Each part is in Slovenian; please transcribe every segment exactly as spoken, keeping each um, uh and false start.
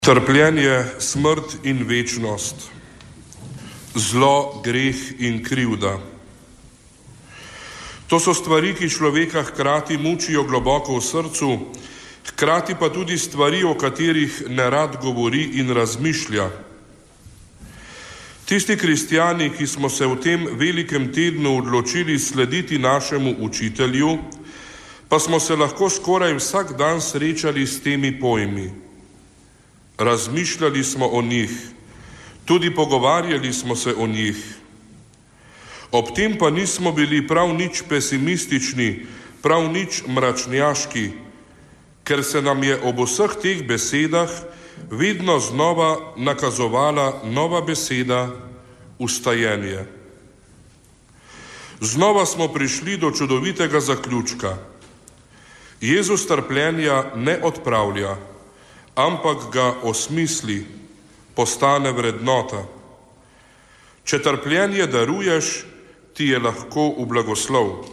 Trpljenje, smrt in večnost, zlo, greh in krivda. To so stvari, ki človeka hkrati mučijo globoko v srcu, hkrati pa tudi stvari, o katerih nerad govori in razmišlja. Tisti kristjani, ki smo se v tem velikem tednu odločili slediti našemu učitelju, pa smo se lahko skoraj vsak dan srečali s temi pojmi. Razmišljali smo o njih, tudi pogovarjali smo se o njih. Ob tem pa nismo bili prav nič pesimistični, prav nič mračnjaški, ker se nam je ob vseh teh besedah vedno znova nakazovala nova beseda, vstajenje. Znova smo prišli do čudovitega zaključka. Jezus trpljenja ne odpravlja, ampak ga osmisli, postane vrednota. Če trpljenje daruješ, ti je lahko v blagoslov.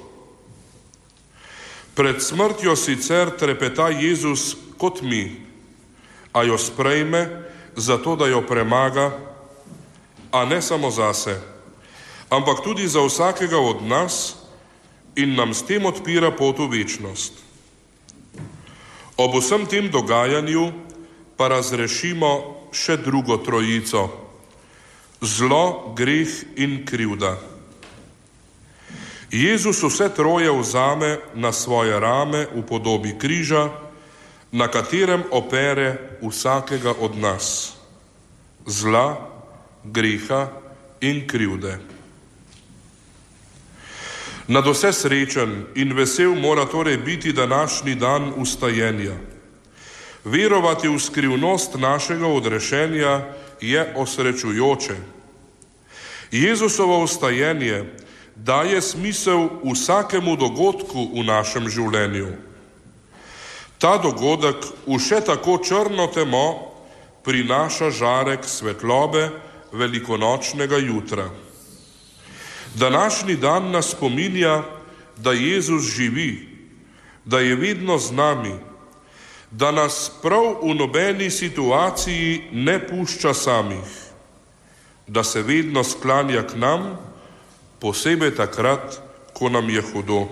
Pred smrtjo sicer trepeta Jezus kot mi, a jo sprejme zato, da jo premaga, a ne samo zase, ampak tudi za vsakega od nas in nam s tem odpira pot v večnost. Ob vsem tem dogajanju pa razrešimo še drugo trojico: zlo, greh in krivda. Jezus vse troje vzame na svoje rame v podobi križa, na katerem opere vsakega od nas: zla, greha in krivde. Nadvse srečen in vesel mora torej biti današnji dan vstajenja. Verovati v skrivnost našega odrešenja je osrečujoče. Jezusovo vstajenje daje smisel vsakemu dogodku v našem življenju. Ta dogodek v še tako črno temo prinaša žarek svetlobe velikonočnega jutra. Današnji dan nas spominja, da Jezus živi, da je vedno z nami, da nas prav v nobeni situaciji ne pušča samih, da se vedno sklanja k nam, posebej takrat, ko nam je hudo.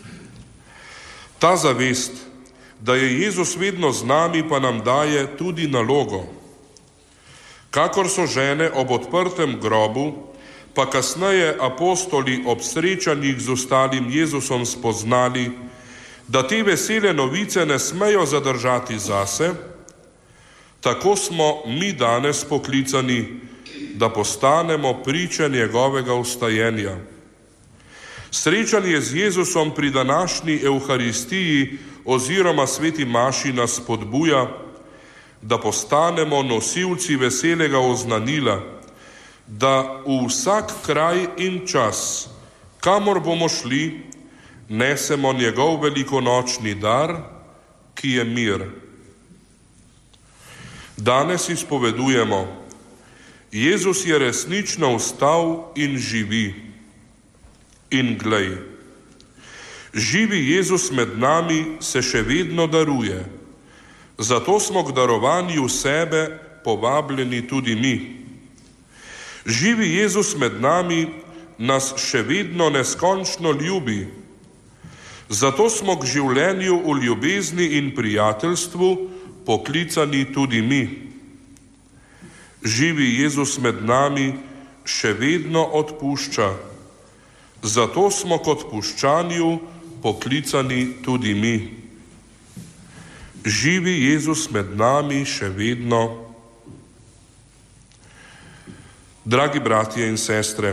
Ta zavest, da je Jezus vedno z nami, pa nam daje tudi nalogo. Kakor so žene ob odprtem grobu, pa kasneje apostoli ob srečanjih z ostalim Jezusom spoznali, da te vesele novice ne smejo zadržati zase, tako smo mi danes poklicani, da postanemo priče njegovega vstajenja. Srečanje z Jezusom pri današnji Evharistiji oziroma sveti maši nas spodbuja, da postanemo nosilci veselega oznanila, da v vsak kraj in čas, kamor bomo šli, nesemo njegov velikonočni dar, ki je mir. Danes izpovedujemo: Jezus je resnično vstal in živi. In glej, živi Jezus med nami se še vedno daruje, zato smo k darovanju sebe povabljeni tudi mi. Živi Jezus med nami nas še vedno neskončno ljubi, zato smo k življenju v ljubezni in prijateljstvu poklicani tudi mi. Živi Jezus med nami še vedno odpušča, zato smo k odpuščanju poklicani tudi mi. Živi Jezus med nami še vedno. Dragi bratje in sestre,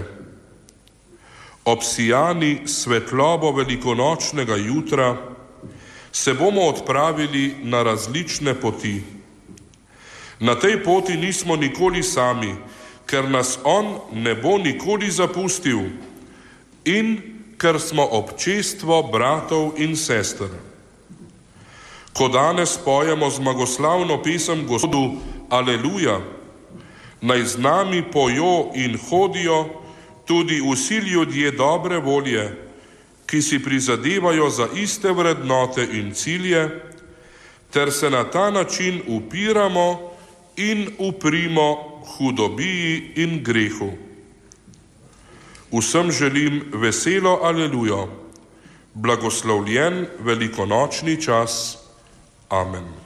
obsijani svetlobo velikonočnega jutra se bomo odpravili na različne poti. Na tej poti nismo nikoli sami, ker nas On ne bo nikoli zapustil in ker smo občestvo bratov in sester. Ko danes pojemo zmagoslavno pesem Gospodu Aleluja, naj z nami pojo in hodijo tudi vsi ljudje dobre volje, ki si prizadevajo za iste vrednote in cilje, ter se na ta način upiramo in uprimo hudobiji in grehu. Vsem želim veselo alelujo, blagoslovljen velikonočni čas. Amen.